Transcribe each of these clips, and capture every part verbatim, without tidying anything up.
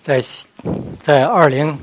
在在二零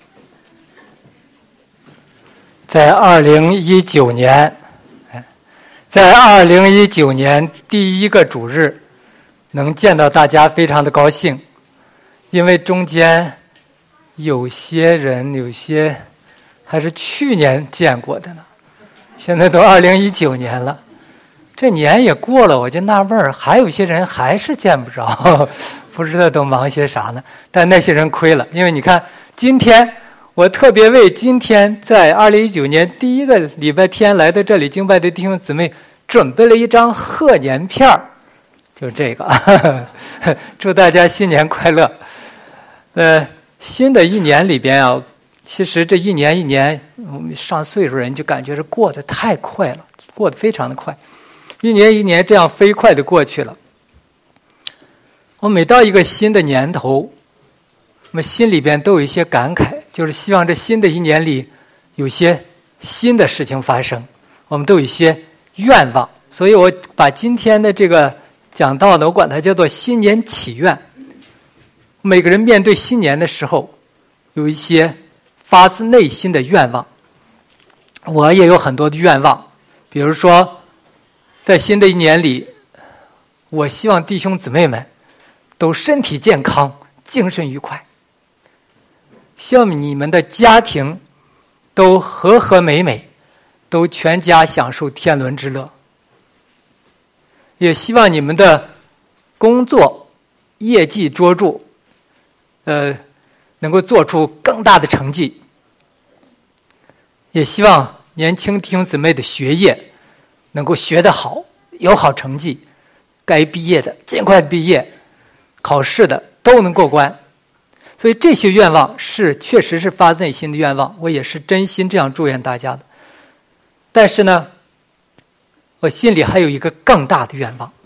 在二零一九年，在二零一九年第一个主日，能见到大家非常的高兴，因为中间有些人有些还是去年见过的呢，现在都二零一九年了，这年也过了，我就纳闷儿，还有一些人还是见不着，不知道都忙些啥呢。但那些人亏了，因为你看，今天我特别为今天在二零一九年第一个礼拜天来到这里敬拜的弟兄姊妹准备了一张贺年片儿，就这个，呵呵祝大家新年快乐。呃，新的一年里边啊，其实这一年一年，我们上岁数人就感觉是过得太快了，过得非常的快，一年一年这样飞快的过去了。我每到一个新的年头，我们心里边都有一些感慨，就是希望这新的一年里有些新的事情发生，我们都有一些愿望。所以我把今天的这个讲道呢，我管它叫做新年祈愿。每个人面对新年的时候，有一些发自内心的愿望。我也有很多的愿望，比如说在新的一年里，我希望弟兄姊妹们都身体健康，精神愉快，希望你们的家庭都和和美美，都全家享受天伦之乐，也希望你们的工作业绩卓著，呃，能够做出更大的成绩，也希望年轻弟兄姊妹的学业能够学得好，有好成绩，该毕业的尽快毕业，考试的都能过关。所以这些愿望是确实是发自内心的愿望，我也是真心这样祝愿大家的。但是呢，我心里还有一个更大的愿望，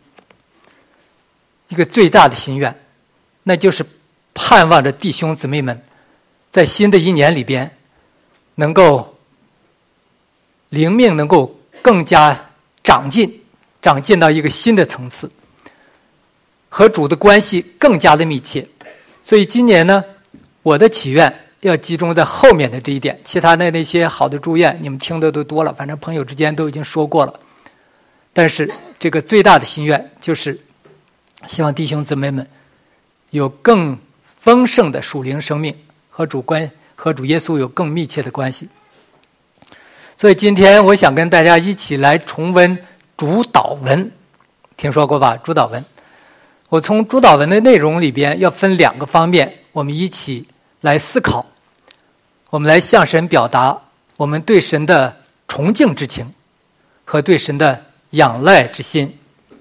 一个最大的心愿，那就是盼望着弟兄姊妹们在新的一年里边能够灵命能够更加长进，长进到一个新的层次，和主的关系更加的密切。所以今年呢，我的祈愿要集中在后面的这一点，其他的那些好的祝愿你们听的都多了，反正朋友之间都已经说过了。但是这个最大的心愿就是希望弟兄姊妹们有更丰盛的属灵生命，和主关和主耶稣有更密切的关系。所以今天我想跟大家一起来重温主祷文，听说过吧？主祷文，我从主祷文的内容里边要分两个方面，我们一起来思考，我们来向神表达我们对神的崇敬之情和对神的仰赖之心。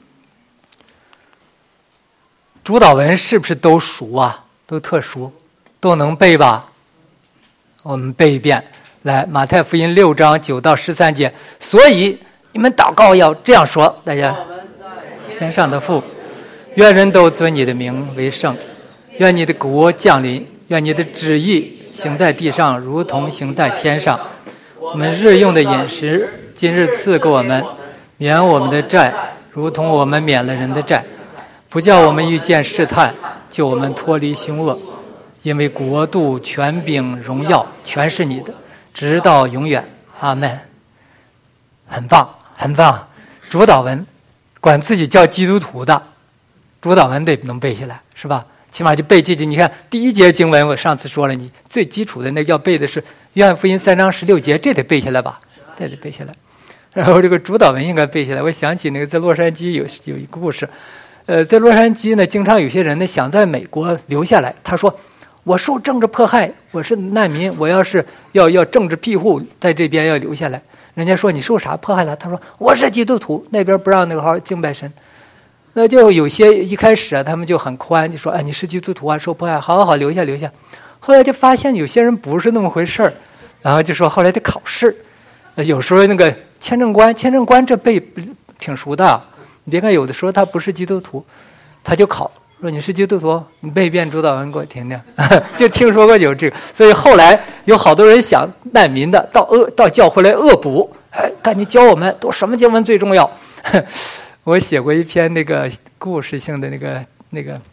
主祷文是不是都熟啊？都特熟，都能背吧？我们背一遍。来，马太福音六章九到十三节。所以你们祷告要这样说，大家，天上的父，愿人都尊你的名为圣，愿你的国降临，愿你的旨意行在地上如同行在天上。我们日用的饮食今日赐给我们，免我们的债如同我们免了人的债，不叫我们遇见试探，救我们脱离凶恶。因为国度权柄荣耀全是你的，直到永远，阿们。很棒很棒。主祷文管自己叫基督徒的，主祷文得能背下来，是吧？起码就背这句。你看第一节经文，我上次说了，你最基础的那要背的是约翰福音三章十六节，这得背下来吧？这得背下来。然后这个主祷文应该背下来。我想起那个在洛杉矶有有一个故事，呃，在洛杉矶呢，经常有些人呢想在美国留下来，他说我受政治迫害，我是难民，我要是要要政治庇护，在这边要留下来。人家说你受啥迫害了？他说我是基督徒，那边不让那个好好敬拜神。那就有些一开始啊，他们就很宽，就说哎，你是基督徒啊，受迫害，好好好，留下留下。后来就发现有些人不是那么回事儿，然后就说后来得考试，有时候那个签证官，签证官这背挺熟的，你别看有的时候他不是基督徒，他就考。说你是基督徒，你背一遍主祷文给我听听。就听说过有这个，所以后来有好多人想难民的到恶到教会来恶补，哎，赶紧教我们都什么经文最重要。我写过一篇那个故事性的那个那个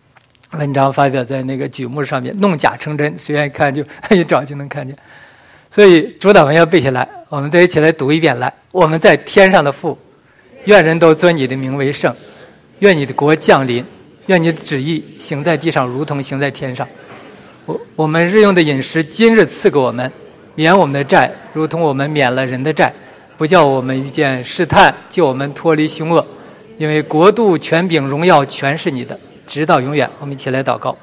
文章发表在那个举目上面，弄假成真，谁愿意看就一找就能看见。所以主导文要背下来，我们再一起来读一遍。来，我们在天上的父，愿人都尊你的名为圣，愿你的国降临，愿你的旨意行在地上如同行在天上。我我们日用的饮食今日赐给我们，免我们的债如同我们免了人的债，不叫我们遇见试探，救我们脱离凶恶，因为国度权柄荣耀全是你的，直到永远。我们一起来祷告。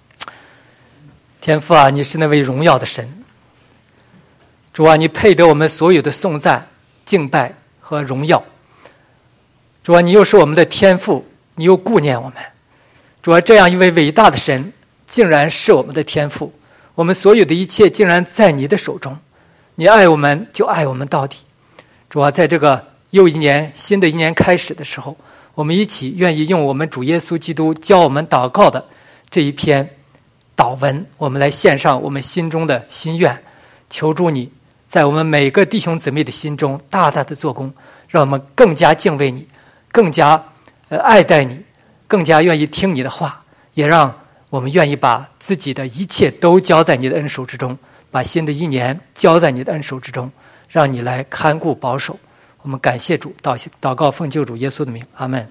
天父啊，你是那位荣耀的神，主啊，你配得我们所有的颂赞、敬拜和荣耀。主啊，你又是我们的天父，你又顾念我们。主啊，这样一位伟大的神竟然是我们的天父，我们所有的一切竟然在你的手中，你爱我们就爱我们到底。主啊，在这个又一年新的一年开始的时候，我们一起愿意用我们主耶稣基督教我们祷告的这一篇祷文，我们来献上我们心中的心愿，求助你在我们每个弟兄姊妹的心中大大的做工，让我们更加敬畏你，更加呃爱戴你，更加愿意听你的话，也让我们愿意把自己的一切都交在你的恩手之中，把新的一年交在你的恩手之中，让你来看顾保守。我们感谢主，祷祷告奉救主耶稣的名，阿们。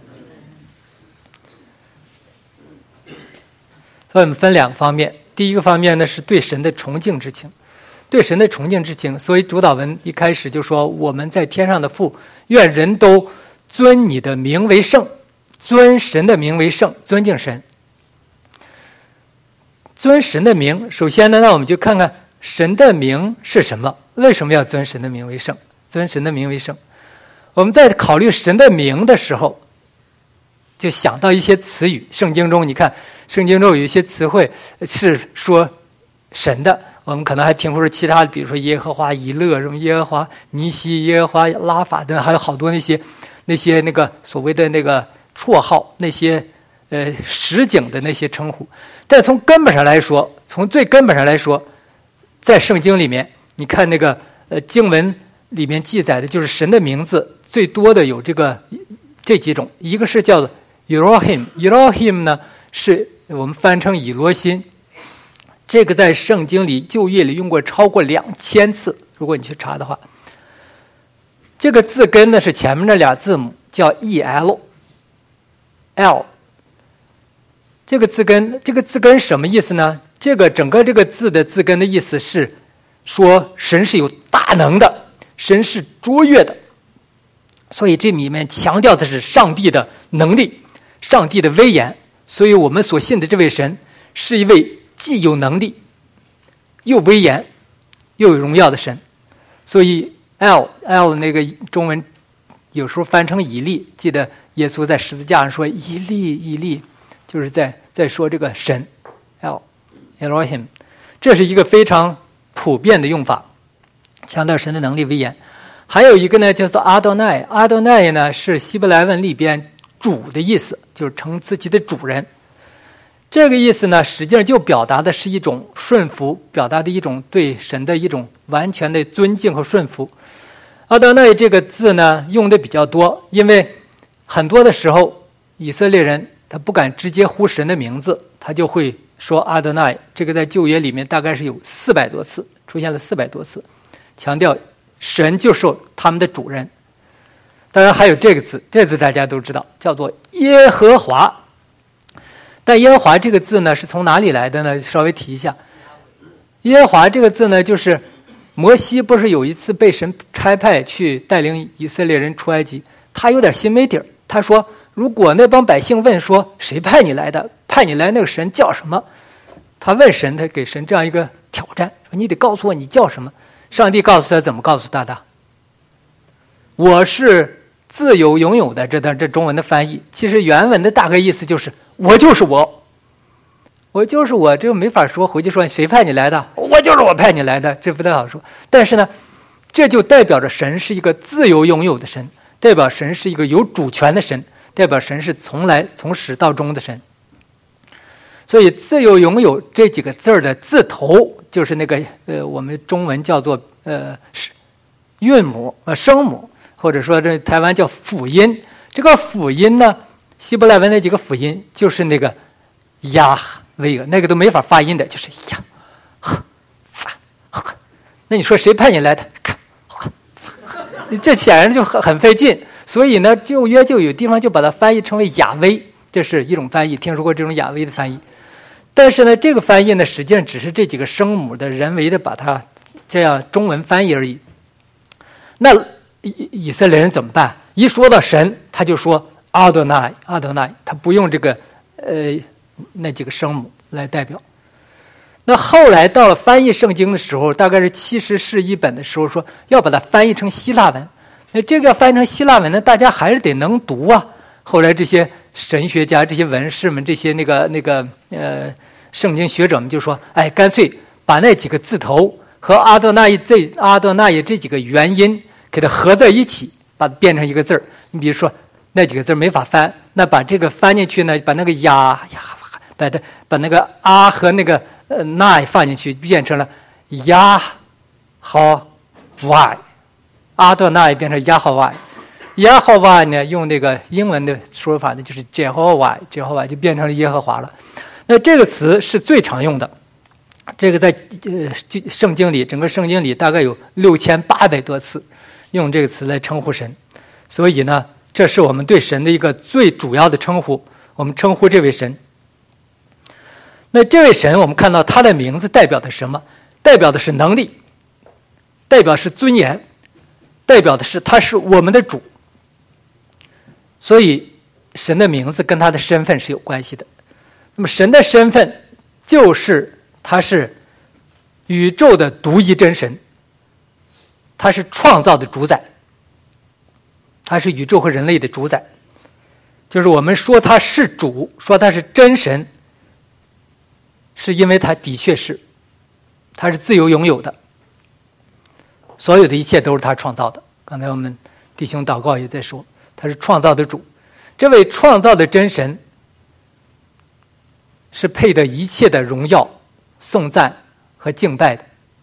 所以我们分两个方面，第一个方面呢是对神的崇敬之情，对神的崇敬之情。所以主祷文一开始就说，我们在天上的父，愿人都尊你的名为圣，尊神的名为圣，尊敬神。尊神的名，首先呢，那我们就看看神的名是什么，为什么要尊神的名为圣，尊神的名为圣。我们在考虑神的名的时候，就想到一些词语。圣经中你看，圣经中有一些词汇是说神的，我们可能还听不出其他的，比如说耶和华以勒，什么耶和华尼西，耶和华拉法等，还有好多那些那些那个所谓的那个绰号，那些呃实景的那些称呼。但从根本上来说，从最根本上来说，在圣经里面，你看那个呃经文里面记载的就是神的名字最多的有这个这几种，一个是叫做 Elohim，Elohim 呢是我们翻成以罗心，这个在圣经里旧约里用过超过两千次，如果你去查的话。这个字根呢是前面那俩字母叫 E L L， 这个字根这个字根什么意思呢？这个整个这个字的字根的意思是说神是有大能的，神是卓越的，所以这里面强调的是上帝的能力，上帝的威严。所以我们所信的这位神是一位既有能力又威严又有荣耀的神。所以 L L 那个中文有时候翻成以利，记得耶稣在十字架上说以利以利，就是在在说这个神 L Elohim， 这是一个非常普遍的用法，强调神的能力威严。还有一个呢叫做阿多奈，阿多奈呢是希伯来文里边主的意思，就是称自己的主人。这个意思呢实际上就表达的是一种顺服，表达的一种对神的一种完全的尊敬和顺服。阿多奈这个字呢用的比较多，因为很多的时候以色列人他不敢直接呼神的名字，他就会说阿多奈。这个在旧约里面大概是有四百多次，出现了四百多次，强调神就是他们的主人。当然还有这个字，这个字大家都知道，叫做耶和华。但耶和华这个字呢是从哪里来的呢？稍微提一下，耶和华这个字呢，就是摩西不是有一次被神差派去带领以色列人出埃及，他有点心没底儿，他说如果那帮百姓问说谁派你来的，派你来那个神叫什么，他问神，他给神这样一个挑战，说你得告诉我你叫什么。上帝告诉他怎么告诉他的？我是自由拥有的。这段这中文的翻译，其实原文的大概意思就是我就是我，我就是我。这个没法说，回去说谁派你来的？我就是我派你来的，这不太好说。但是呢，这就代表着神是一个自由拥有的神，代表神是一个有主权的神，代表神是从来从始到终的神。所以自由拥有这几个字儿的字头就是那个呃我们中文叫做呃韵母呃声母，或者说这台湾叫辅音。这个辅音呢，希伯来文那几个辅音就是那个亚威尔，那个都没法发音的，就是亚呵发呵。那你说谁派你来的？这显然就很很费劲，所以呢，旧约就有地方就把它翻译成为亚威，这是一种翻译，听说过这种亚威的翻译。但是呢，这个翻译呢，实际上只是这几个声母的人为的把它这样中文翻译而已。那以以色列人怎么办？一说到神，他就说阿多奈，阿多奈，他不用这个呃那几个声母来代表。那后来到了翻译圣经的时候，大概是七十世译本的时候，说要把它翻译成希腊文。那这个要翻译成希腊文呢，大家还是得能读啊。后来这些神学家、这些文士们、这些那个那个呃圣经学者们就说：“哎，干脆把那几个字头和阿多纳伊这阿多纳伊这几个元音给它合在一起，把它变成一个字儿。你比如说那几个字没法翻，那把这个翻进去呢，把那个呀呀，把它把那个啊和那个。”呃，那放进去变成了亚好 y， 阿多那变成亚好 y， 亚好 y 呢，用那个英文的说法呢，就是 Jehovah Jehovah 就变成了耶和华了。那这个词是最常用的，这个在呃圣经里，整个圣经里大概有六千八百多次用这个词来称呼神，所以呢，这是我们对神的一个最主要的称呼，我们称呼这位神。那这位神，我们看到他的名字代表的什么？代表的是能力，代表是尊严，代表的是他是我们的主。所以神的名字跟他的身份是有关系的。那么神的身份就是他是宇宙的独一真神，他是创造的主宰，他是宇宙和人类的主宰。就是我们说他是主，说他是真神，是因为他的确是，他是自由拥有的，所有的一切都是他创造的。刚才我们弟兄祷告也在说，他是创造的主，这位创造的真神是配得一切的荣耀、颂赞和敬拜的。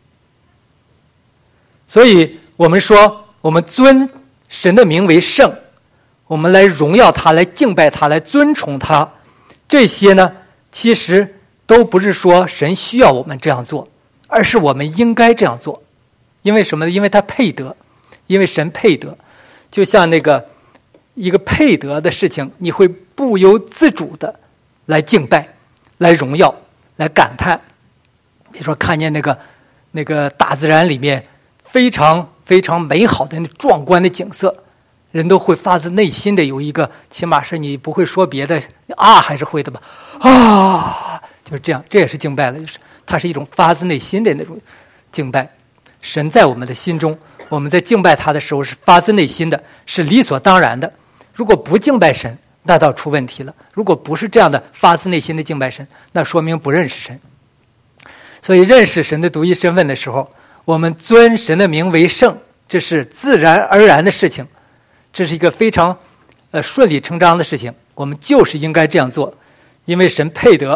所以我们说，我们尊神的名为圣，我们来荣耀他，来敬拜他，来尊崇他，这些呢，其实都不是说神需要我们这样做，而是我们应该这样做。因为什么呢？因为他配得，因为神配得。就像那个一个配得的事情，你会不由自主的来敬拜，来荣耀，来感叹。比如说看见那个那个大自然里面非常非常美好的那壮观的景色，人都会发自内心的有一个，起码是你不会说别的啊，还是会的吧？啊，就是这样，这也是敬拜了，就是它是一种发自内心的那种敬拜。神在我们的心中，我们在敬拜他的时候是发自内心的，是理所当然的。如果不敬拜神，那倒出问题了。如果不是这样的发自内心的敬拜神，那说明不认识神。所以认识神的独一身份的时候，我们尊神的名为圣，这是自然而然的事情，这是一个非常呃顺理成章的事情，我们就是应该这样做，因为神配得。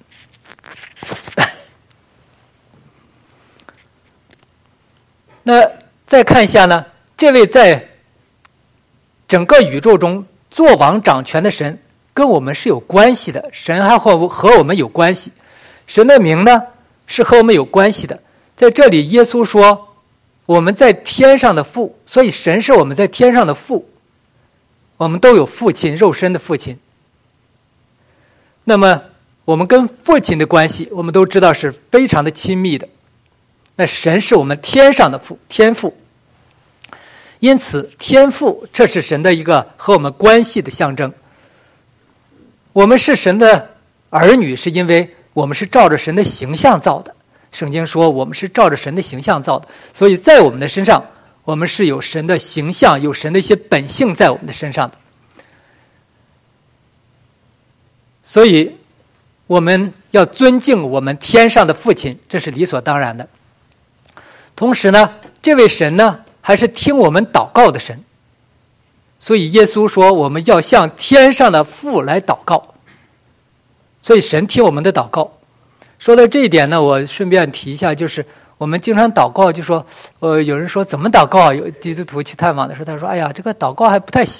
那再看一下呢，这位在整个宇宙中作王掌权的神跟我们是有关系的，神还和和我们有关系，神的名呢是和我们有关系的。在这里耶稣说我们在天上的父，所以神是我们在天上的父，我们都有父亲，肉身的父亲。那么我们跟父亲的关系我们都知道是非常的亲密的，那神是我们天上的父，天父。因此天父这是神的一个和我们关系的象征。我们是神的儿女，是因为我们是照着神的形象造的，圣经说我们是照着神的形象造的，所以在我们的身上我们是有神的形象，有神的一些本性在我们的身上的。所以我们要尊敬我们天上的父亲，这是理所当然的。同时呢，这位神呢还是听我们祷告的神，所以耶稣说我们要向天上的父来祷告，所以神听我们的祷告。说到这一点呢，我顺便提一下，就是我们经常祷告，就说呃，有人说怎么祷告，有基督徒去探访的时候，他说哎呀，这个祷告还不太习惯，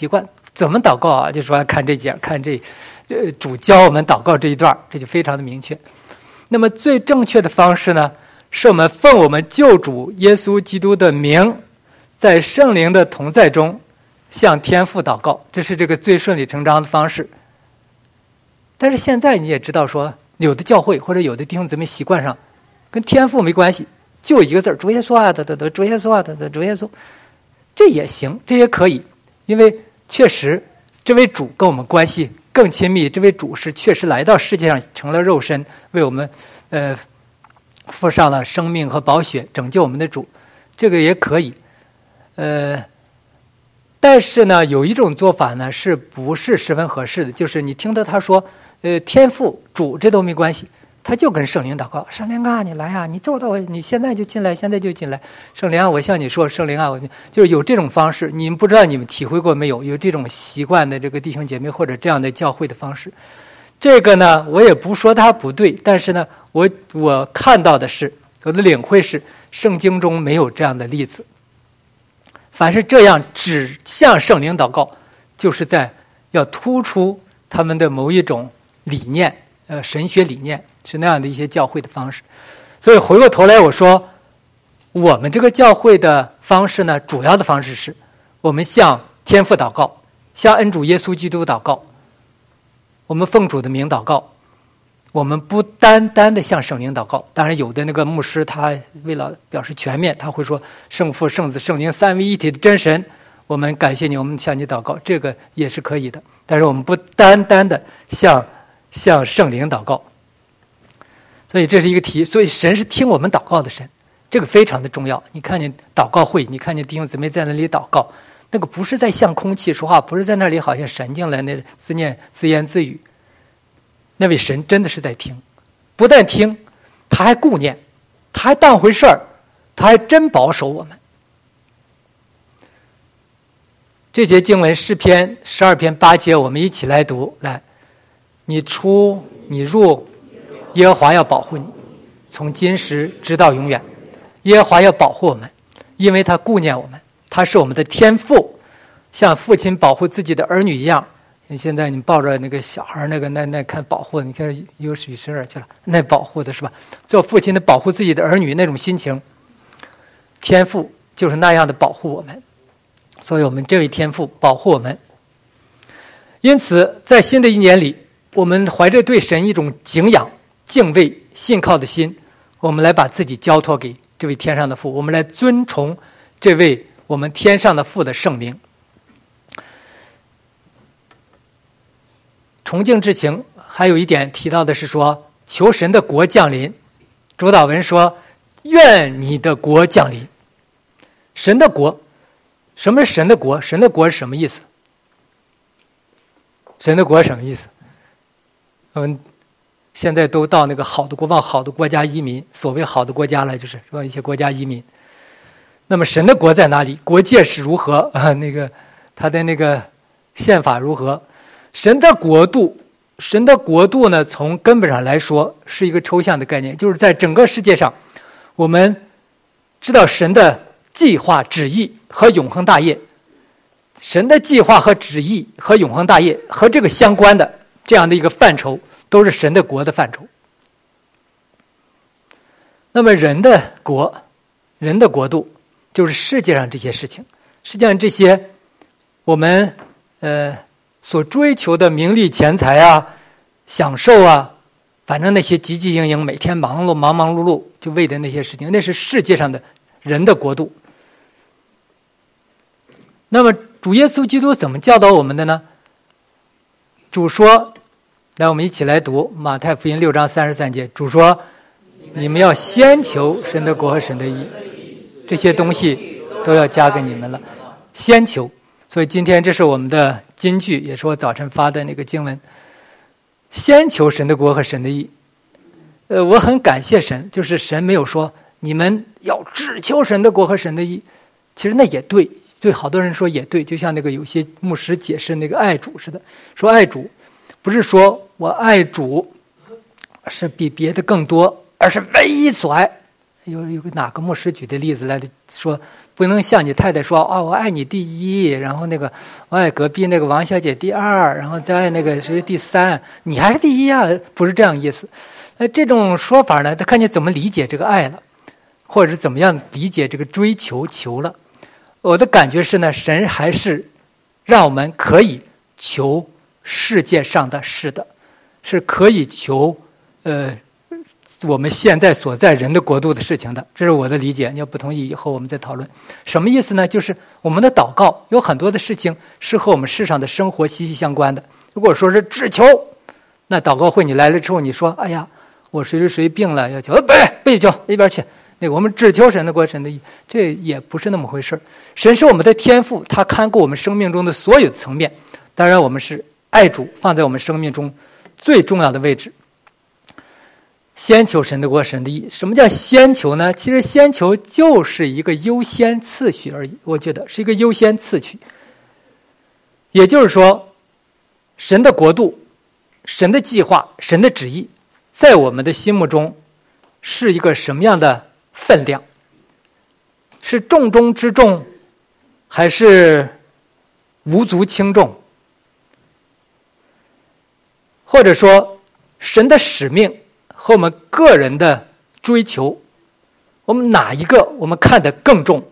怎么祷告啊？就说看这节，看这，呃，主教我们祷告这一段，这就非常的明确。那么最正确的方式呢，是我们奉我们救主耶稣基督的名，在圣灵的同在中向天父祷告，这是这个最顺理成章的方式。但是现在你也知道说，有的教会或者有的弟兄姊妹习惯上跟天父没关系，就一个字主耶稣啊，得得得，主耶稣啊，得得主耶稣，这也行，这也可以，因为确实这位主跟我们关系更亲密，这位主是确实来到世界上成了肉身，为我们呃付上了生命和宝血，拯救我们的主，这个也可以。呃，但是呢，有一种做法呢，是不是十分合适的？就是你听到他说，呃，天父、主这都没关系，他就跟圣灵祷告：圣灵啊，你来啊，你做到我，你现在就进来，现在就进来。圣灵啊，我向你说，圣灵啊，我就是有这种方式。你们不知道你们体会过没有？有这种习惯的这个弟兄姐妹或者这样的教会的方式。这个呢，我也不说它不对，但是呢，我我看到的是，我的领会是，圣经中没有这样的例子。凡是这样只向圣灵祷告，就是在要突出他们的某一种理念，呃，神学理念是那样的一些教会的方式。所以回过头来我说，我们这个教会的方式呢，主要的方式是我们向天父祷告，向恩主耶稣基督祷告，我们奉主的名祷告，我们不单单的向圣灵祷告。当然有的那个牧师他为了表示全面，他会说圣父圣子圣灵三位一体的真神，我们感谢你，我们向你祷告，这个也是可以的。但是我们不单单的向向圣灵祷告。所以这是一个题，所以神是听我们祷告的神，这个非常的重要。你看见祷告会，你看见弟兄姊妹在那里祷告，那个不是在向空气说话，不是在那里好像神经来那自念自言自语，那位神真的是在听，不但听，他还顾念，他还当回事儿，他还真保守我们。这节经文诗篇十二篇八节，我们一起来读。来，你出你入，耶和华要保护你，从今时直到永远。耶和华要保护我们，因为他顾念我们，他是我们的天父，像父亲保护自己的儿女一样。现在你抱着那个小孩，那个那那看保护，你看有水生儿去了，那保护的是吧？做父亲的保护自己的儿女那种心情，天父就是那样的保护我们，所以我们这位天父保护我们。因此，在新的一年里，我们怀着对神一种敬仰、敬畏、信靠的心，我们来把自己交托给这位天上的父，我们来尊崇这位我们天上的父的圣名。崇敬之情，还有一点提到的是说，求神的国降临。主祷文说，愿你的国降临。神的国，什么是神的国？神的国是什么意思？神的国是什么意思？我们现在都到那个好的国往好的国家移民，所谓好的国家了，就是是吧？一些国家移民。那么神的国在哪里？国界是如何啊？那个他的那个宪法如何？神的国度，神的国度呢，从根本上来说是一个抽象的概念，就是在整个世界上，我们知道神的计划、旨意和永恒大业，神的计划和旨意和永恒大业和这个相关的这样的一个范畴，都是神的国的范畴。那么人的国，人的国度，就是世界上这些事情，实际上这些我们呃。所追求的名利钱财啊，享受啊，反正那些汲汲营营，每天忙碌忙忙碌碌，就为的那些事情，那是世界上的人的国度。那么主耶稣基督怎么教导我们的呢？主说，来我们一起来读马太福音六章三十三节，主说，你们要先求神的国和神的义，这些东西都要加给你们了，先求。所以今天这是我们的金句，也是我早晨发的那个经文，先求神的国和神的义。呃，我很感谢神，就是神没有说你们要只求神的国和神的义，其实那也对，对好多人说也对，就像那个有些牧师解释那个爱主似的，说爱主不是说我爱主是比别的更多，而是唯一所爱， 有有个哪个牧师举的例子来说，不能像你太太说啊、哦，我爱你第一，然后那个我爱隔壁那个王小姐第二，然后再爱那个谁第三，你还是第一啊？不是这样意思。那这种说法呢，他看你怎么理解这个爱了，或者是怎么样理解这个追求求了。我的感觉是呢，神还是让我们可以求世界上的事的，是可以求呃我们现在所在人的国度的事情的，这是我的理解。你要不同意，以后我们再讨论。什么意思呢？就是我们的祷告有很多的事情是和我们世上的生活息息相关的。如果说是只求，那祷告会你来了之后，你说：“哎呀，我谁谁谁病了，要求，不不许求，一边去。”那个我们只求神的国，神的义，这也不是那么回事。神是我们的天父，他看顾我们生命中的所有层面。当然，我们是爱主放在我们生命中最重要的位置。先求神的国，神的义。什么叫先求呢？其实先求就是一个优先次序而已，我觉得是一个优先次序。也就是说，神的国度、神的计划、神的旨意，在我们的心目中是一个什么样的分量？是重中之重，还是无足轻重？或者说，神的使命和我们个人的追求，我们哪一个我们看得更重？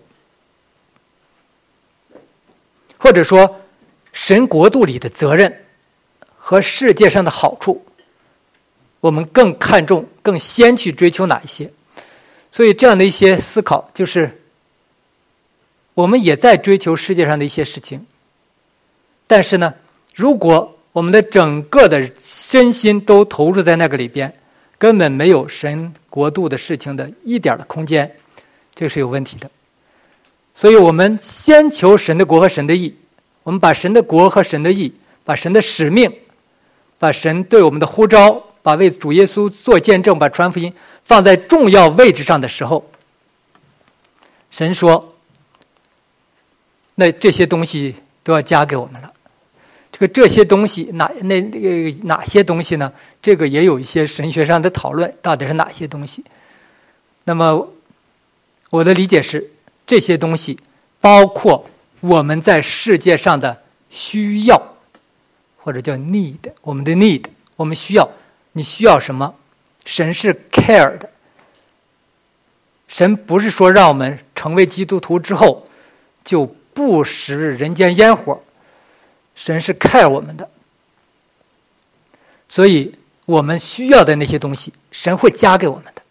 或者说，神国度里的责任和世界上的好处，我们更看重、更先去追求哪一些？所以这样的一些思考，就是我们也在追求世界上的一些事情，但是呢，如果我们的整个的身心都投入在那个里边，根本没有神国度的事情的一点的空间，这是有问题的。所以我们先求神的国和神的义，我们把神的国和神的义，把神的使命，把神对我们的呼召，把为主耶稣做见证，把传福音放在重要位置上的时候，神说，那这些东西都要加给我们了。这个这些东西哪那那个哪些东西呢？这个也有一些神学上的讨论，到底是哪些东西？那么我的理解是，这些东西包括我们在世界上的需要，或者叫 need， 我们的 need， 我们需要，你需要什么？神是 care 的，神不是说让我们成为基督徒之后就不食人间烟火。神是 care 我们的，所以我们需要的那些东西，神会加给我们的。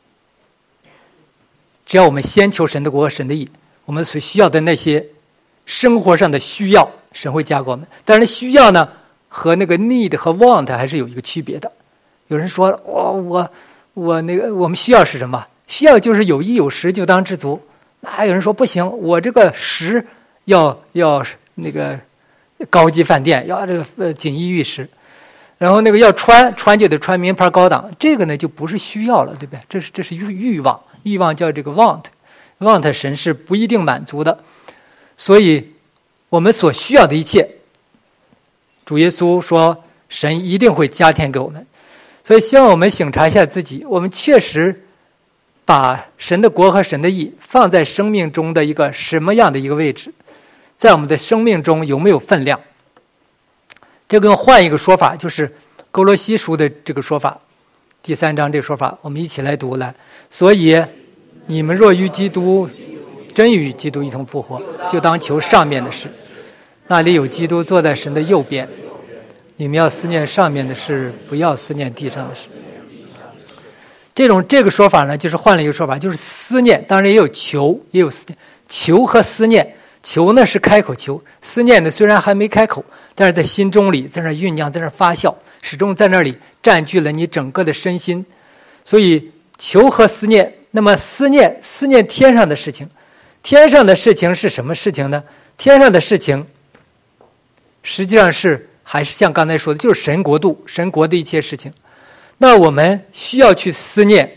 只要我们先求神的国和神的义，我们所需要的那些生活上的需要，神会加给我们。但是需要呢，和那个 need 和 want 还是有一个区别的。有人说，我我我那个我们需要是什么？需要就是有衣有食就当知足。那还有人说不行，我这个食要要那个。高级饭店要这个呃锦衣玉食，然后那个要穿穿就得穿名牌高档，这个呢就不是需要了，对不对？这是这是欲欲望，欲望叫这个 want，want want 神是不一定满足的，所以我们所需要的一切，主耶稣说神一定会加添给我们，所以希望我们省察一下自己，我们确实把神的国和神的义放在生命中的一个什么样的一个位置？在我们的生命中有没有分量？这个换一个说法，就是哥罗西书的这个说法，第三章这个说法，我们一起来读来。所以你们若与基督真与基督一同复活，就当求上面的事，那里有基督坐在神的右边。你们要思念上面的事，不要思念地上的事。这种这个说法呢，就是换了一个说法，就是思念，当然也有求，也有思念。求和思念，求呢是开口求，思念呢虽然还没开口，但是在心中里，在那酝酿，在那发酵，始终在那里占据了你整个的身心。所以求和思念，那么思念思念天上的事情，天上的事情是什么事情呢？天上的事情实际上是还是像刚才说的，就是神国度，神国的一切事情。那我们需要去思念，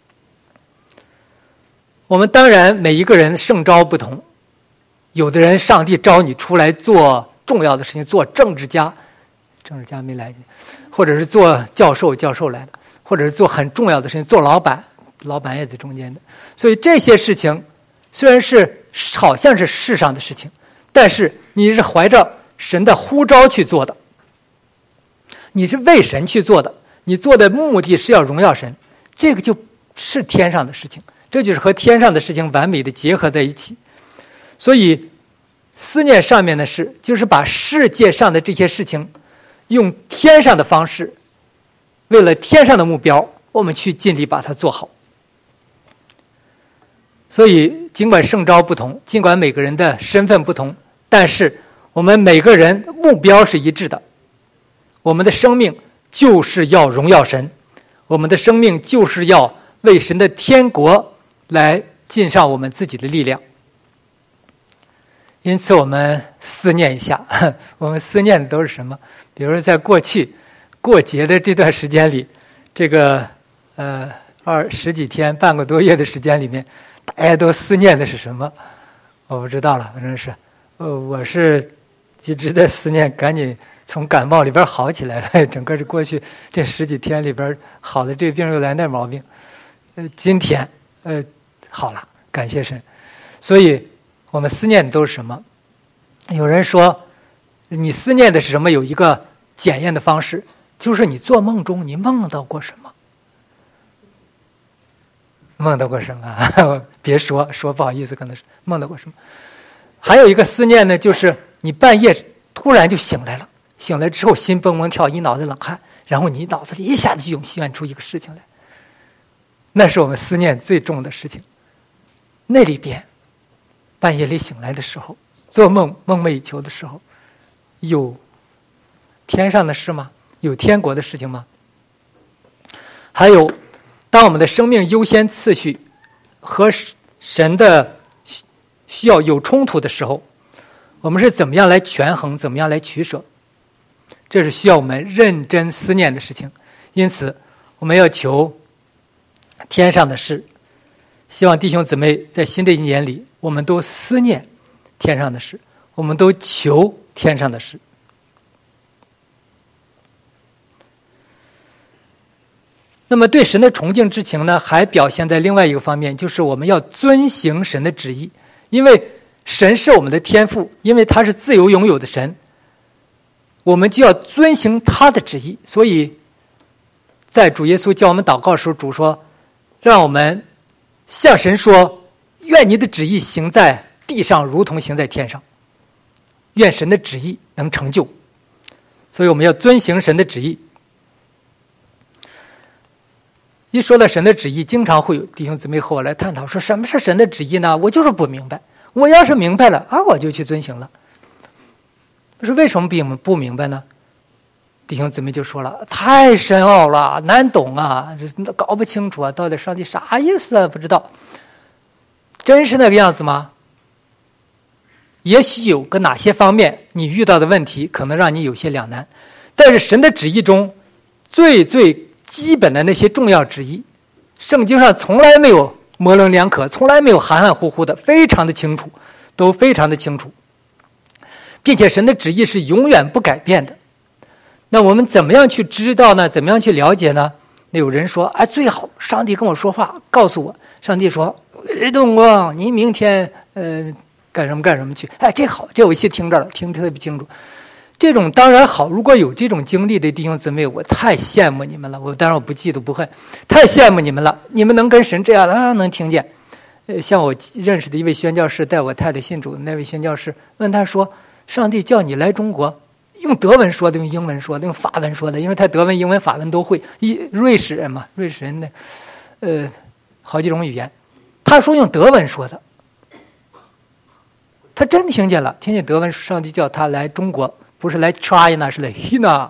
我们当然每一个人圣召不同，有的人上帝召你出来做重要的事情，做政治家，政治家没来，或者是做教授，教授来的，或者是做很重要的事情，做老板， 老板也在中间的。所以这些事情虽然是好像是世上的事情，但是你是怀着神的呼召去做的，你是为神去做的，你做的目的是要荣耀神，这个就是天上的事情，这就是和天上的事情完美的结合在一起。所以思念上面的事，就是把世界上的这些事情用天上的方式，为了天上的目标，我们去尽力把它做好。所以尽管圣召不同，尽管每个人的身份不同，但是我们每个人目标是一致的，我们的生命就是要荣耀神，我们的生命就是要为神的天国来尽上我们自己的力量。因此我们思念一下，我们思念的都是什么？比如在过去过节的这段时间里，这个呃二十几天半个多月的时间里面，大家都思念的是什么？我不知道了，反正是呃我是一直在思念赶紧从感冒里边好起来了，整个这过去这十几天里边好的这病又来那毛病，呃今天呃好了，感谢神。所以我们思念的都是什么？有人说你思念的是什么，有一个检验的方式，就是你做梦中你梦到过什么，梦到过什么别说说不好意思，可能是梦到过什么。还有一个思念呢，就是你半夜突然就醒来了，醒来之后心蹦蹦跳，一脑袋冷汗，然后你脑子里一下子就涌现出一个事情来，那是我们思念最重的事情。那里边半夜里醒来的时候，做梦梦寐以求的时候，有天上的事吗？有天国的事情吗？还有当我们的生命优先次序和神的需要有冲突的时候，我们是怎么样来权衡，怎么样来取舍？这是需要我们认真思念的事情。因此我们要求天上的事，希望弟兄姊妹在新的一年里，我们都思念天上的事，我们都求天上的事。那么对神的崇敬之情呢，还表现在另外一个方面，就是我们要遵行神的旨意。因为神是我们的天父，因为他是自由拥有的神，我们就要遵行他的旨意。所以在主耶稣教我们祷告的时候，主说让我们向神说，愿你的旨意行在地上如同行在天上，愿神的旨意能成就。所以我们要遵行神的旨意。一说到神的旨意，经常会有弟兄姊妹和我来探讨，说什么是神的旨意呢？我就是不明白，我要是明白了啊，我就去遵行了。可是为什么不不明白呢？弟兄姊妹就说了，太深奥了，难懂啊，搞不清楚啊，到底上帝啥意思啊？不知道，真是那个样子吗？也许有个哪些方面你遇到的问题可能让你有些两难，但是神的旨意中最最基本的那些重要旨意，圣经上从来没有模棱两可，从来没有含含糊糊的，非常的清楚，都非常的清楚，并且神的旨意是永远不改变的。那我们怎么样去知道呢？怎么样去了解呢？那有人说，哎，最好上帝跟我说话，告诉我，上帝说，李东光，你明天呃干什么干什么去？哎，这好，这我一起听着了，听得特别清楚。这种当然好，如果有这种经历的弟兄姊妹，我太羡慕你们了。我当然我不嫉妒不恨，太羡慕你们了。你们能跟神这样啊，能听见。呃，像我认识的一位宣教士带我太太信主的那位宣教士，问他说：“上帝叫你来中国，用德文说的，用英文说的，用法文说的，因为他德文、英文、法文都会。一瑞士人嘛，瑞士人的呃好几种语言。他说用德文说的，他真听见了，听见德文，上帝叫他来中国。”不是来 China， 是来 Hina，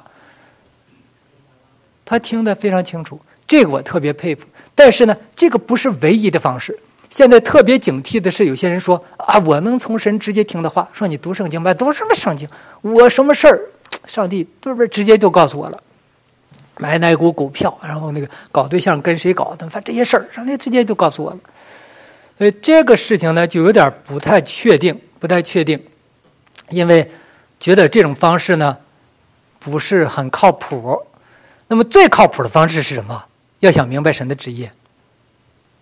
他听得非常清楚，这个我特别佩服。但是呢，这个不是唯一的方式。现在特别警惕的是，有些人说啊，我能从神直接听的话，说你读圣经吧，读什么圣经？我什么事儿，上帝对不对？直接就告诉我了。买哪股股票，然后那个搞对象跟谁搞的，反正这些事儿，上帝直接就告诉我了。所以这个事情呢，就有点不太确定，不太确定，因为觉得这种方式呢不是很靠谱。那么最靠谱的方式是什么？要想明白神的旨意，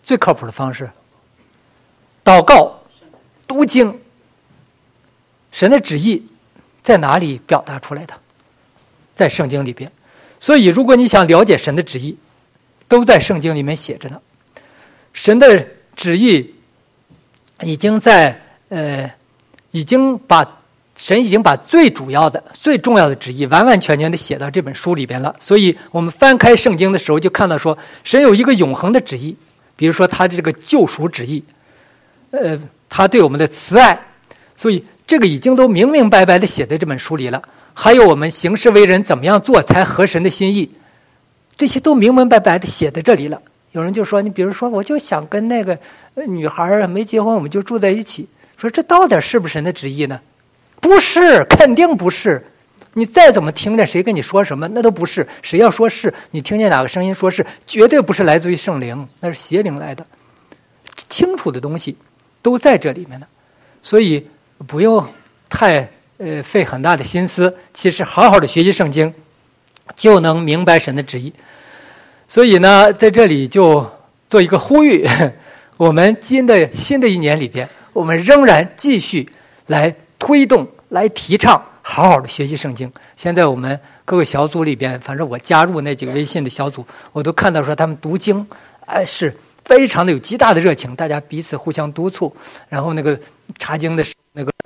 最靠谱的方式，祷告、读经。神的旨意在哪里表达出来的？在圣经里边。所以如果你想了解神的旨意，都在圣经里面写着呢。神的旨意已经在呃，已经把神已经把最主要的、最重要的旨意完完全全的写到这本书里边了。所以我们翻开圣经的时候，就看到说，神有一个永恒的旨意，比如说他的这个救赎旨意，呃，他对我们的慈爱，所以这个已经都明明白白的写在这本书里了。还有我们行事为人怎么样做才合神的心意，这些都明明白白的写在这里了。有人就说，你比如说，我就想跟那个女孩没结婚，我们就住在一起，说这到底是不是神的旨意呢？不是，肯定不是。你再怎么听见谁跟你说什么，那都不是。谁要说是，你听见哪个声音说是，绝对不是来自于圣灵，那是邪灵来的。清楚的东西都在这里面呢，所以不用太呃费很大的心思。其实好好的学习圣经，就能明白神的旨意。所以呢，在这里就做一个呼吁，我们今的新的一年里边，我们仍然继续来推动、来提倡好好的学习圣经。现在我们各个小组里边，反正我加入那几个微信的小组，我都看到说他们读经，哎，是非常的有极大的热情，大家彼此互相督促，然后那个查经的那个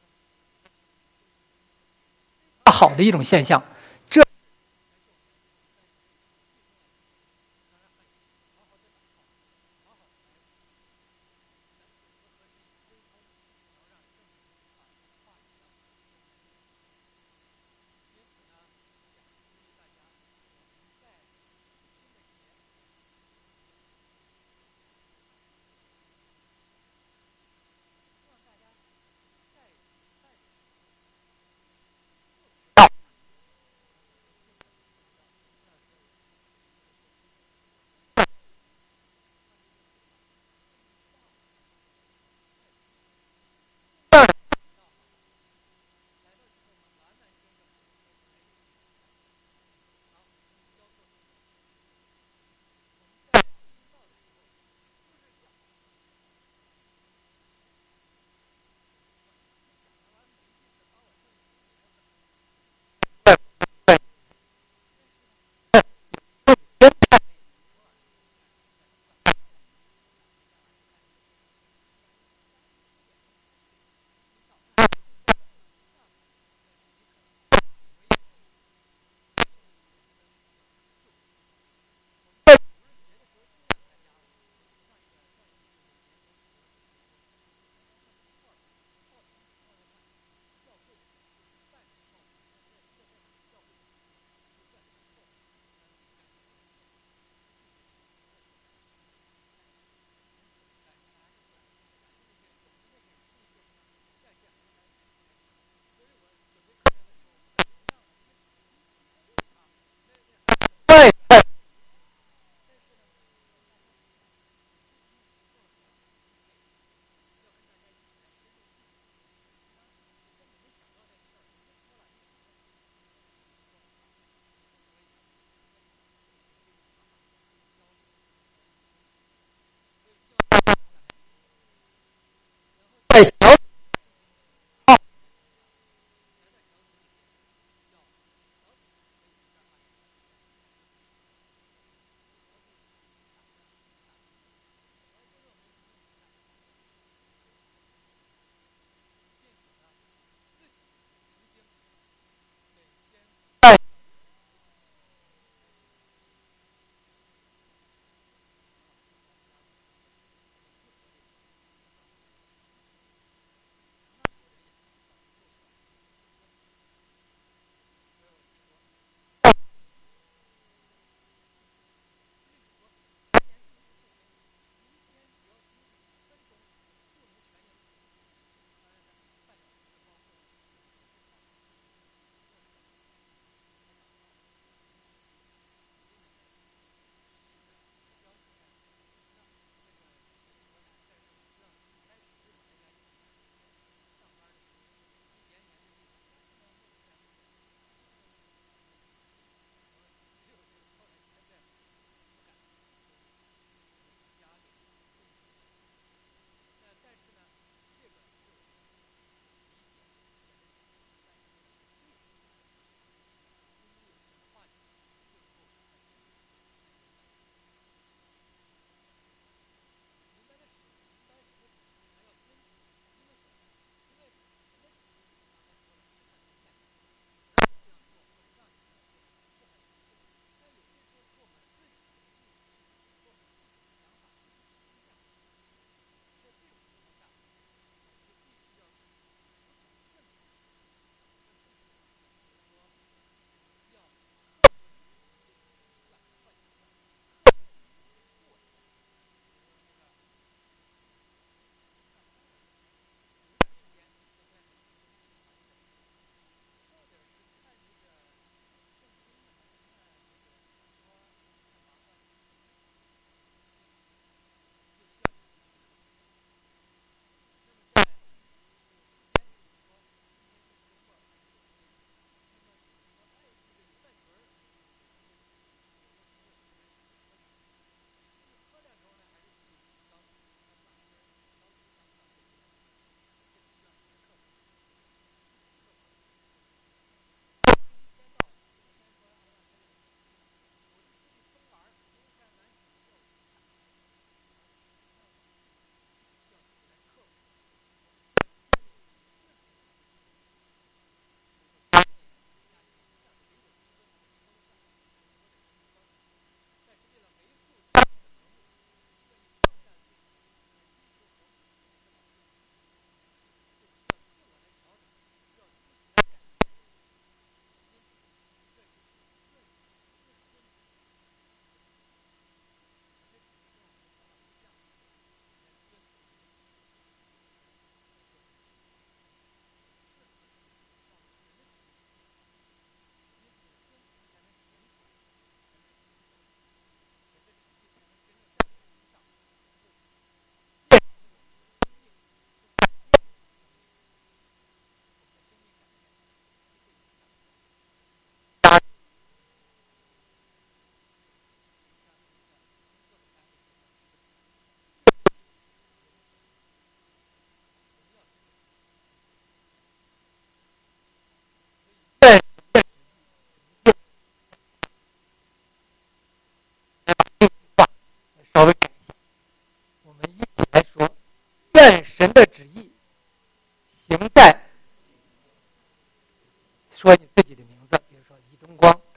好的一种现象。这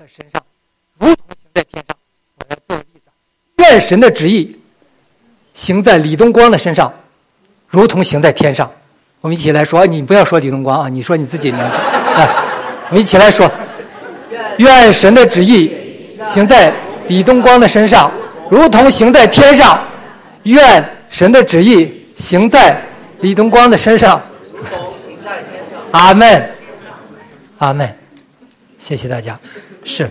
的身上，如同行在天上。我要做个例子，愿神的旨意行在李东光的身上，如同行在天上。我们一起来说，你不要说李东光啊，你说你自己名字。啊，我们一起来说，愿神的旨意行在李东光的身上，如同行在天上。愿神的旨意行在李东光的身上。阿们，阿们，谢谢大家。是，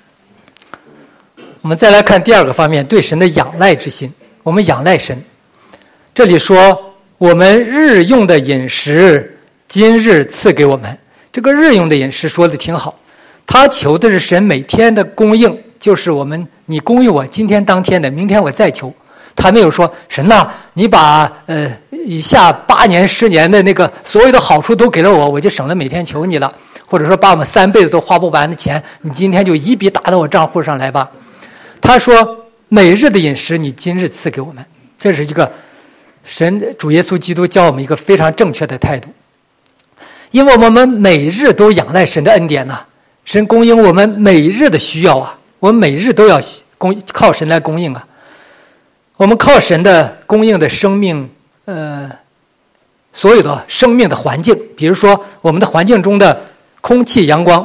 我们再来看第二个方面，对神的仰赖之心。我们仰赖神，这里说我们日用的饮食今日赐给我们。这个日用的饮食说的挺好，他求的是神每天的供应，就是我们你供应我今天当天的，明天我再求。他没有说神呐、啊，你把呃以下八年十年的那个所有的好处都给了我，我就省了每天求你了。或者说把我们三辈子都花不完的钱，你今天就一笔打到我账户上来吧。他说每日的饮食你今日赐给我们，这是一个神主耶稣基督教我们一个非常正确的态度。因为我们每日都仰赖神的恩典呐、啊，神供应我们每日的需要啊，我们每日都要供靠神来供应啊。我们靠神的供应的生命，呃，所有的生命的环境，比如说我们的环境中的空气、阳光，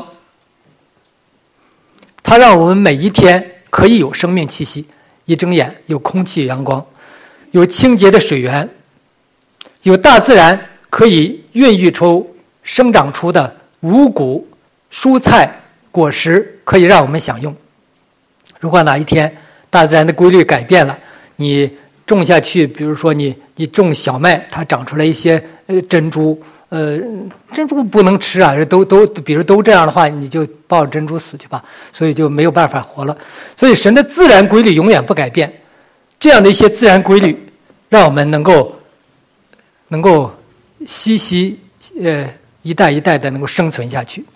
它让我们每一天可以有生命气息，一睁眼有空气、阳光，有清洁的水源，有大自然可以孕育出、生长出的五谷、蔬菜、果实，可以让我们享用。如果哪一天大自然的规律改变了，你种下去，比如说你你种小麦，它长出来一些呃珍珠，呃珍珠不能吃啊，都都比如都这样的话，你就抱着珍珠死去吧，所以就没有办法活了。所以神的自然规律永远不改变，这样的一些自然规律，让我们能够能够息息呃一代一代的能够生存下去。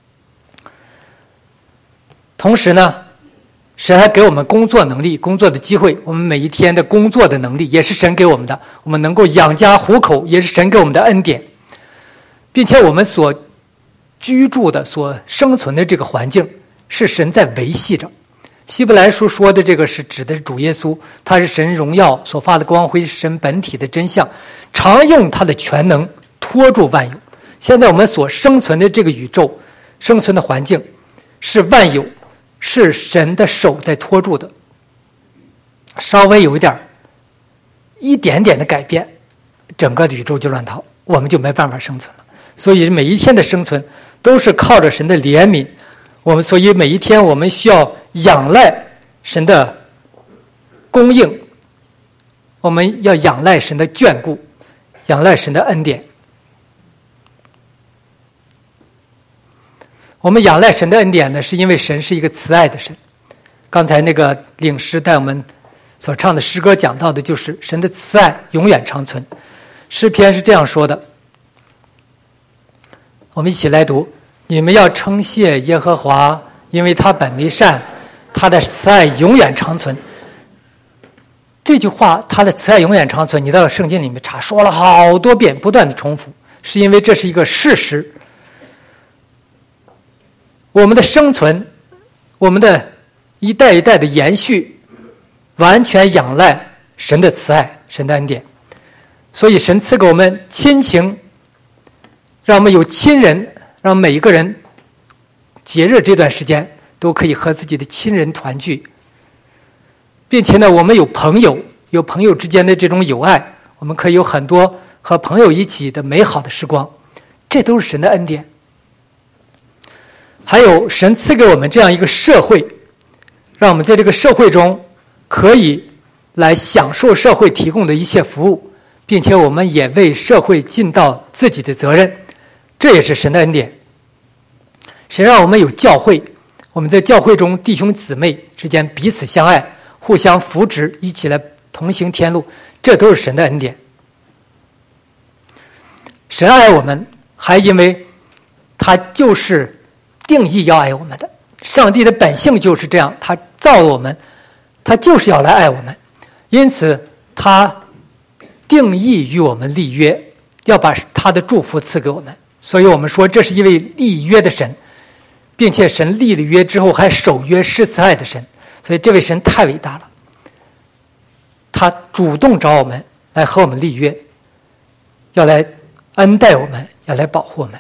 同时呢，神还给我们工作能力、工作的机会，我们每一天的工作的能力也是神给我们的，我们能够养家糊口也是神给我们的恩典，并且我们所居住的、所生存的这个环境是神在维系着。希伯来书说的这个是指的是主耶稣，他是神荣耀所发的光辉，是神本体的真相，常用他的全能托住万有。现在我们所生存的这个宇宙、生存的环境是万有，是神的手在托住的，稍微有一点一点点的改变，整个的宇宙就乱套，我们就没办法生存了。所以每一天的生存都是靠着神的怜悯，我们所以每一天我们需要仰赖神的供应，我们要仰赖神的眷顾，仰赖神的恩典。我们仰赖神的恩典呢，是因为神是一个慈爱的神。刚才那个领诗带我们所唱的诗歌讲到的就是神的慈爱永远长存。诗篇是这样说的，我们一起来读：你们要称谢耶和华，因为他本为善，他的慈爱永远长存。这句话他的慈爱永远长存，你到圣经里面查，说了好多遍，不断的重复，是因为这是一个事实。我们的生存，我们的一代一代的延续，完全仰赖神的慈爱、神的恩典。所以神赐给我们亲情，让我们有亲人，让每一个人节日这段时间都可以和自己的亲人团聚，并且呢，我们有朋友，有朋友之间的这种友爱，我们可以有很多和朋友一起的美好的时光，这都是神的恩典。还有神赐给我们这样一个社会，让我们在这个社会中可以来享受社会提供的一切服务，并且我们也为社会尽到自己的责任，这也是神的恩典。神让我们有教会，我们在教会中弟兄姊妹之间彼此相爱，互相扶持，一起来同行天路，这都是神的恩典。神爱我们，还因为他就是定义要爱我们的，上帝的本性就是这样，他造了我们，他就是要来爱我们，因此他定义与我们立约，要把他的祝福赐给我们。所以我们说这是一位立约的神， 并且神立了约之后还守约施慈爱的神，所以这位神太伟大了。他主动找我们来和我们立约，要来恩待我们，要来保护我们。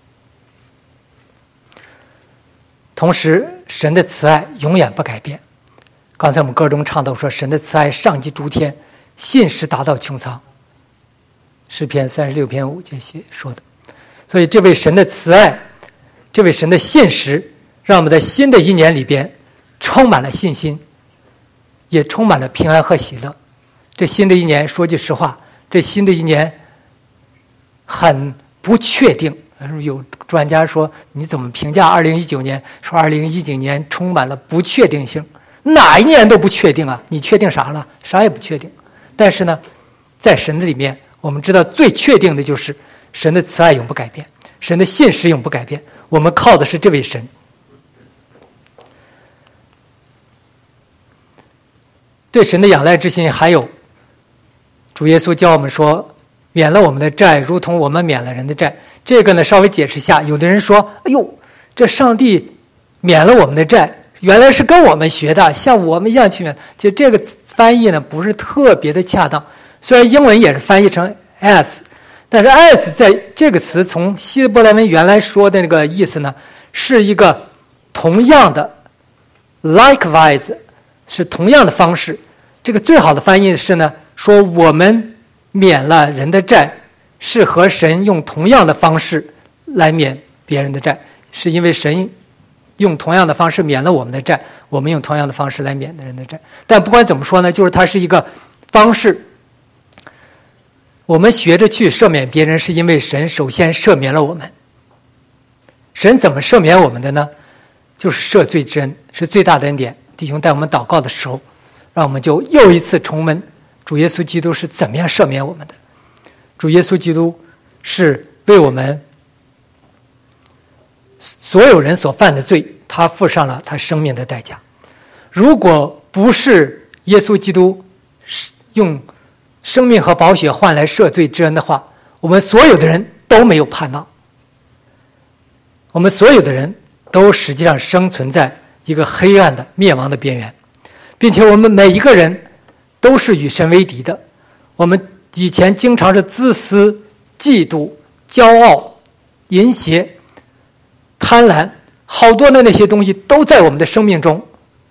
同时神的慈爱永远不改变。刚才我们歌中唱到说，神的慈爱上及诸天，信实达到穹苍，诗篇三十六篇五节说的。所以这位神的慈爱，这位神的信实，让我们在新的一年里边充满了信心，也充满了平安和喜乐。这新的一年说句实话，这新的一年很不确定。有专家说，你怎么评价二零一九年？说二零一九年充满了不确定性，哪一年都不确定啊！你确定啥了？啥也不确定。但是呢，在神的里面，我们知道最确定的就是神的慈爱永不改变，神的信实永不改变。我们靠的是这位神。对神的仰赖之心，还有主耶稣教我们说，免了我们的债，如同我们免了人的债。这个呢，稍微解释一下。有的人说，哎呦，这上帝免了我们的债，原来是跟我们学的，像我们一样去免。就这个翻译呢，不是特别的恰当。虽然英文也是翻译成 as， 但是 as 在这个词从希伯来文原来说的那个意思呢，是一个同样的 likewise， 是同样的方式。这个最好的翻译是呢，说我们免了人的债，是和神用同样的方式来免别人的债，是因为神用同样的方式免了我们的债，我们用同样的方式来免人的债。但不管怎么说呢，就是它是一个方式。我们学着去赦免别人，是因为神首先赦免了我们。神怎么赦免我们的呢？就是赦罪之恩，是最大的恩典。弟兄带我们祷告的时候，让我们就又一次重温主耶稣基督是怎么样赦免我们的。主耶稣基督是为我们所有人所犯的罪，他付上了他生命的代价。如果不是耶稣基督用生命和宝血换来赦罪之恩的话，我们所有的人都没有盼望。我们所有的人都实际上生存在一个黑暗的灭亡的边缘，并且我们每一个人都是与神为敌的。我们以前经常是自私、嫉妒、骄傲、淫邪、贪婪，好多的那些东西都在我们的生命中。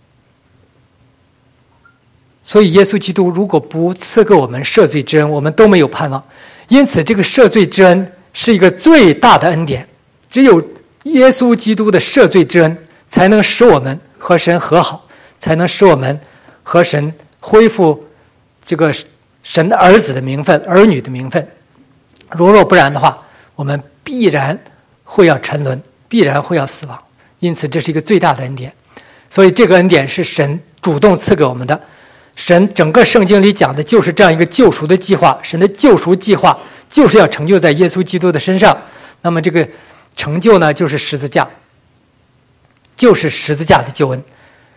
所以耶稣基督如果不赐给我们赦罪之恩，我们都没有盼望。因此这个赦罪之恩是一个最大的恩典，只有耶稣基督的赦罪之恩才能使我们和神和好，才能使我们和神恢复这个神的儿子的名分，儿女的名分。如若不然的话，我们必然会要沉沦，必然会要死亡。因此这是一个最大的恩典。所以这个恩典是神主动赐给我们的。神整个圣经里讲的就是这样一个救赎的计划，神的救赎计划就是要成就在耶稣基督的身上。那么这个成就呢，就是十字架，就是十字架的救恩。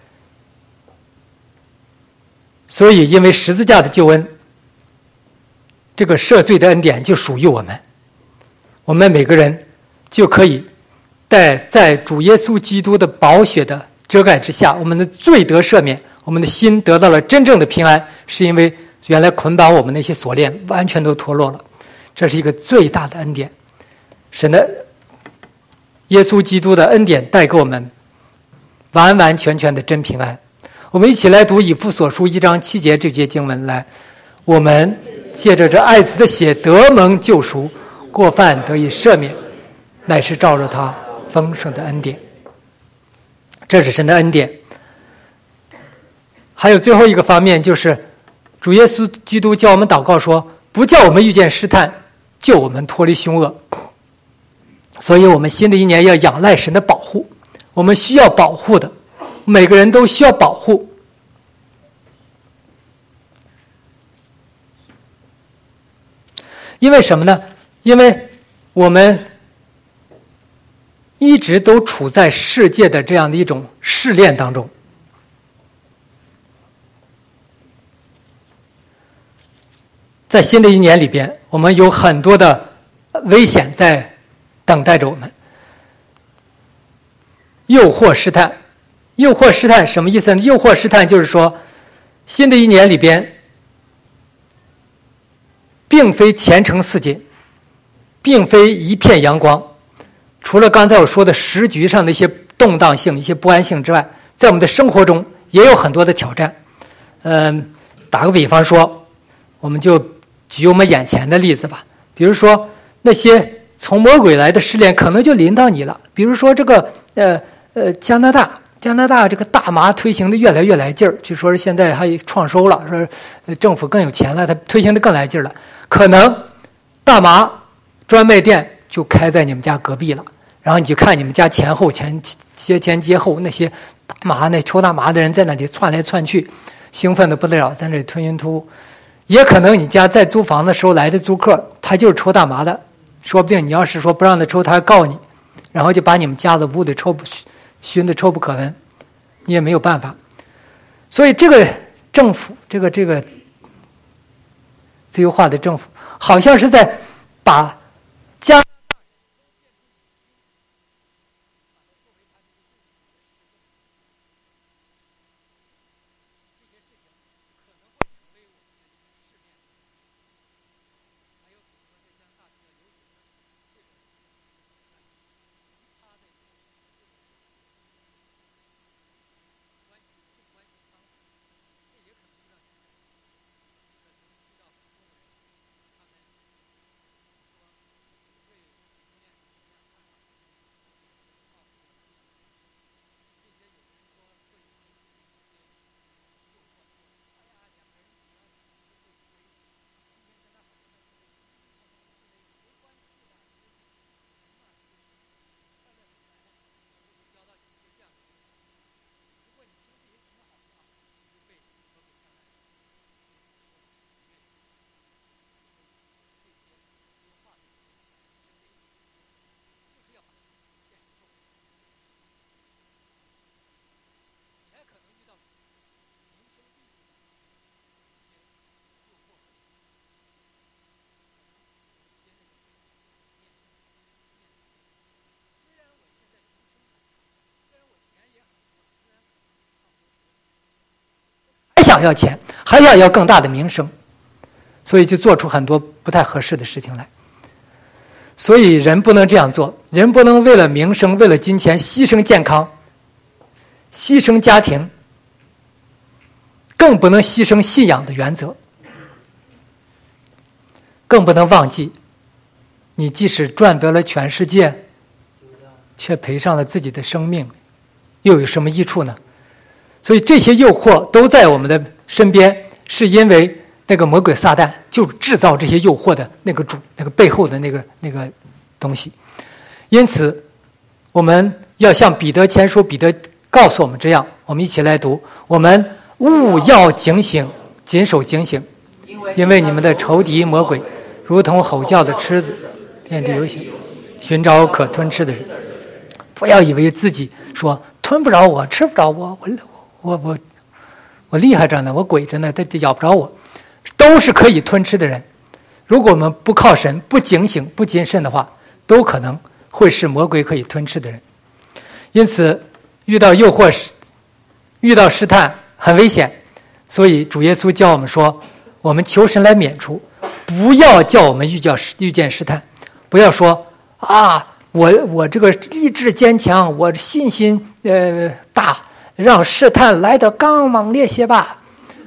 所以因为十字架的救恩，这个赦罪的恩典就属于我们，我们每个人就可以在在主耶稣基督的宝血的遮盖之下，我们的罪得赦免，我们的心得到了真正的平安，是因为原来捆绑我们那些锁链完全都脱落了。这是一个最大的恩典，神的耶稣基督的恩典带给我们完完全全的真平安。我们一起来读以弗所书一章七节这节经文来，我们借着这爱子的血得蒙救赎，过犯得以赦免，乃是照着他丰盛的恩典。这是神的恩典。还有最后一个方面，就是主耶稣基督叫我们祷告说，不叫我们遇见试探，救我们脱离凶恶。所以我们新的一年要仰赖神的保护，我们需要保护的，每个人都需要保护。因为什么呢？因为我们一直都处在世界的这样的一种试炼当中。在新的一年里边，我们有很多的危险在等待着我们。 诱惑试探。诱惑试探什么意思呢？诱惑试探就是说，新的一年里边，并非前程似锦，并非一片阳光。除了刚才我说的时局上的一些动荡性、一些不安性之外，在我们的生活中也有很多的挑战。嗯，打个比方说，我们就举我们眼前的例子吧。比如说，那些从魔鬼来的试炼，可能就临到你了。比如说这个呃呃加拿大。加拿大这个大麻推行的越来越来劲儿，据说是现在还创收了，说政府更有钱了，它推行的更来劲儿了。可能大麻专卖店就开在你们家隔壁了，然后你就看你们家前后前街前街后那些大麻那抽大麻的人在那里窜来窜去，兴奋的不得了，在那里吞云吐雾。也可能你家在租房的时候来的租客，他就是抽大麻的，说不定你要是说不让他抽，他还告你，然后就把你们家的屋里抽不熏得臭不可闻，你也没有办法。所以这个政府，这个这个自由化的政府，好像是在把加想要钱，还想要更大的名声，所以就做出很多不太合适的事情来。所以人不能这样做，人不能为了名声、为了金钱牺牲健康、牺牲家庭，更不能牺牲信仰的原则，更不能忘记，你即使赚得了全世界，却赔上了自己的生命，又有什么益处呢？所以这些诱惑都在我们的身边，是因为那个魔鬼撒旦就制造这些诱惑的那个主，那个背后的那个那个东西。因此我们要像彼得前书彼得告诉我们这样，我们一起来读：我们务要警醒，谨守警醒，因为你们的仇敌魔鬼如同吼叫的狮子，遍地游行，寻找可吞吃的人。不要以为自己说吞不着我，吃不着我，我我我我厉害着呢，我鬼着呢，他咬不着我，都是可以吞吃的人。如果我们不靠神、不警醒、不谨慎的话，都可能会是魔鬼可以吞吃的人。因此遇到诱惑时，遇到试探很危险，所以主耶稣教我们说，我们求神来免除，不要叫我们遇见遇见试探。不要说啊，我我这个意志坚强，我信心呃大，让试探来得更猛烈些吧。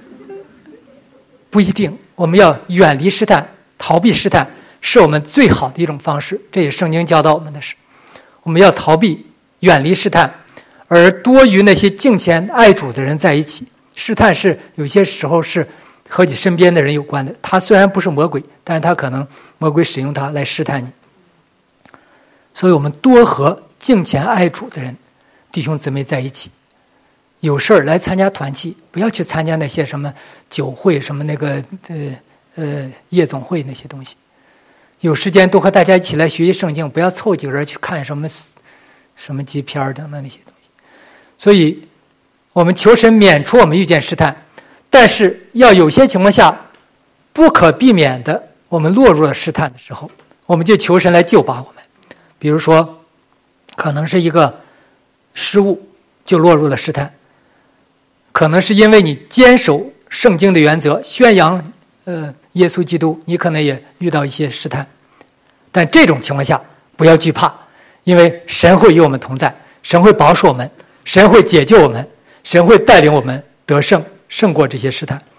不一定，我们要远离试探，逃避试探是我们最好的一种方式，这也圣经教导我们的事。我们要逃避远离试探，而多与那些敬虔爱主的人在一起。试探是有些时候是和你身边的人有关的，他虽然不是魔鬼，但是他可能魔鬼使用他来试探你。所以我们多和敬虔爱主的人弟兄姊妹在一起，有事儿来参加团契，不要去参加那些什么酒会、什么那个呃呃夜总会那些东西。有时间多和大家一起来学习圣经，不要凑几个人去看什么什么鸡片等等那些东西。所以我们求神免除我们遇见试探，但是要有些情况下不可避免的，我们落入了试探的时候，我们就求神来救拔我们。比如说可能是一个失误，就落入了试探。可能是因为你坚守圣经的原则，宣扬呃耶稣基督，你可能也遇到一些试探。但这种情况下不要惧怕，因为神会与我们同在，神会保守我们，神会解救我们，神会带领我们得胜，胜过这些试探。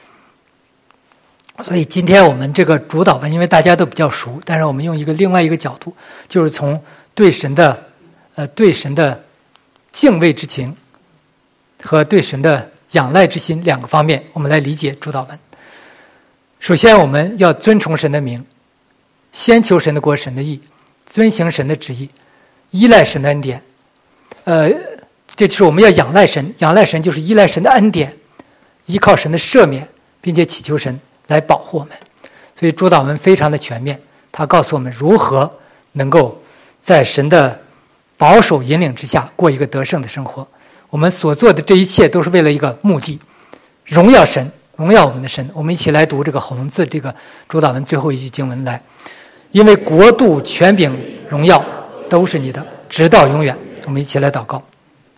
所以今天我们这个主导文，因为大家都比较熟，但是我们用一个另外一个角度，就是从对神的呃对神的敬畏之情和对神的仰赖之心两个方面，我们来理解主导文。首先我们要尊崇神的名，先求神的国，神的义，遵行神的旨意，依赖神的恩典。呃，这就是我们要仰赖神，仰赖神就是依赖神的恩典，依靠神的赦免，并且祈求神来保护我们。所以主导文非常的全面，他告诉我们如何能够在神的保守引领之下过一个得胜的生活。我们所做的这一切都是为了一个目的，荣耀神，荣耀我们的神。我们一起来读这个红字，这个主导文最后一句经文来：因为国度、权柄、荣耀都是你的，直到永远。我们一起来祷告。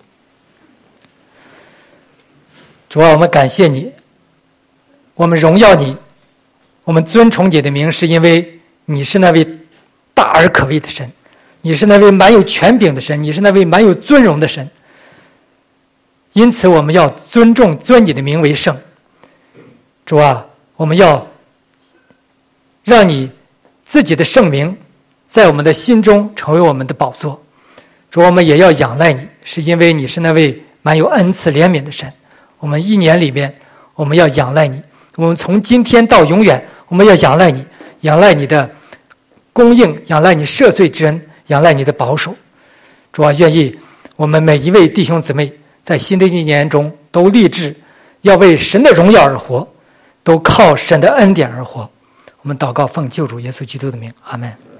主啊，我们感谢你，我们荣耀你，我们尊崇你的名，是因为你是那位大而可畏的神，你是那位满有权柄的神，你是那位满有尊荣的神。因此我们要尊重尊你的名为圣。主啊，我们要让你自己的圣名在我们的心中成为我们的宝座。主，我们也要仰赖你，是因为你是那位满有恩慈怜悯的神。我们一年里面我们要仰赖你，我们从今天到永远我们要仰赖你，仰赖你的供应，仰赖你赦罪之恩，仰赖你的保守。主啊，愿意我们每一位弟兄姊妹在新的一年中都立志要为神的荣耀而活，都靠神的恩典而活。我们祷告，奉救主耶稣基督的名，阿们。